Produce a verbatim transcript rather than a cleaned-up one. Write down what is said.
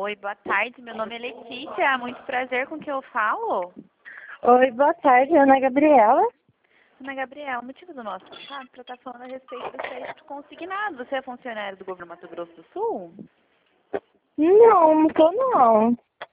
Oi, boa tarde. Meu nome é Letícia. Muito prazer com quem eu falo. Oi, boa tarde, Ana Gabriela. Ana Gabriela, o motivo do nosso contato para estar falando a respeito do crédito consignado. Você é funcionário do governo do Mato Grosso do Sul? Não, não tô não.